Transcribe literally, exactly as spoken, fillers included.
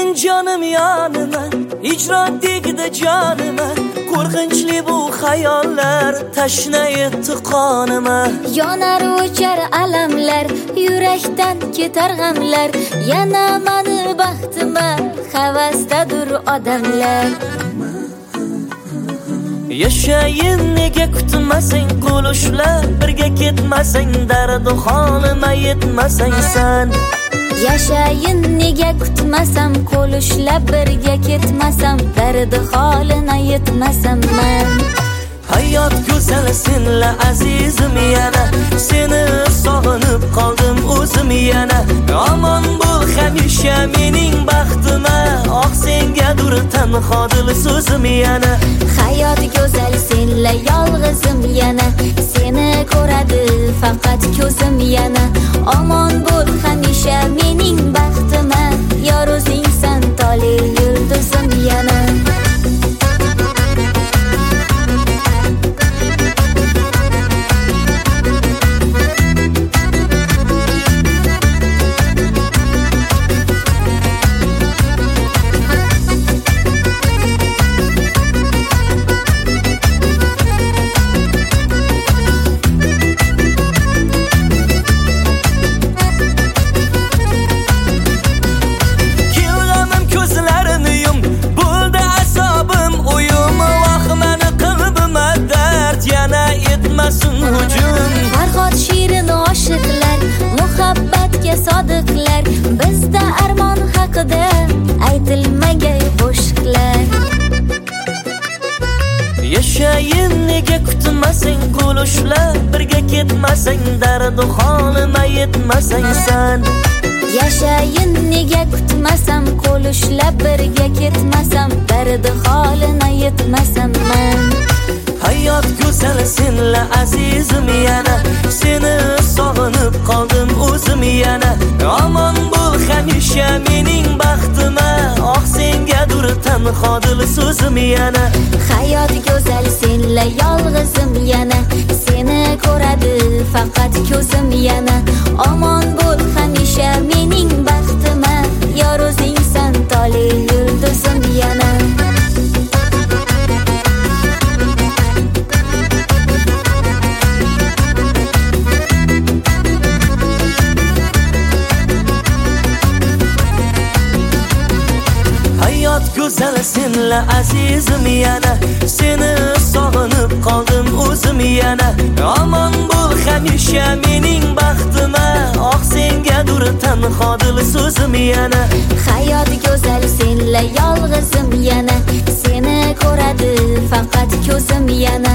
Canım yanına icra tegdi canıma Qo'rqinchli bu xayollar tashna etdi qonima Yonar o'char alamlar yurakdan ketar g'amlar yana mani baxtima havasdadur odamlar Yashayin nega kutmasang qo'lishlar birga ketmasang dardi holima yetmasang san Yashayin nega kutmasam qo'lishlab birga ketmasam dardi holina yetmasam man Hayot go'zal senla azizim yana seni sog'inib qoldim o'zim yana Omon bo'l hamisha mening baxtima oq sengadur tanho dil so'zim yana Hayot go'zal senla yolg'izim yana seni ko'radi faqat ko'zim yana Omon bo'l hamisha mening baxtima yor o'zingsan tole yulduzim yana Farhod shirin oshiqlar muhabbatga sodiqlar bizda armon haqida aytilmagay qo'shiqlar Yashayin nega kutmasang qo'lishlar birga ketmasang dardi holima yetmasang san Yashayin nega kutmasam qo'lishlab birga ketmasam dardi holina yetmasam man Hayot go'zal senla azizim yana seni sog'inib qoldim o'zim yana Omon bo'l hamisha mening baxtima oq sengadur tanho dil so'zim yana Hayot go'zal senla yolg'izim yana seni ko'radi faqat ko'zim yana Omon bo'l hamisha mening baxtima yor o'zingsan tole yulduzim yana Go'zal senla azizim yana seni sog'inib qoldim o'zim yana Omon bo'l hamisha mening baxtima oq sengadur tanho dil so'zim yana Hayot go'zal senla yolg'izim yana seni ko'radi faqat ko'zim yana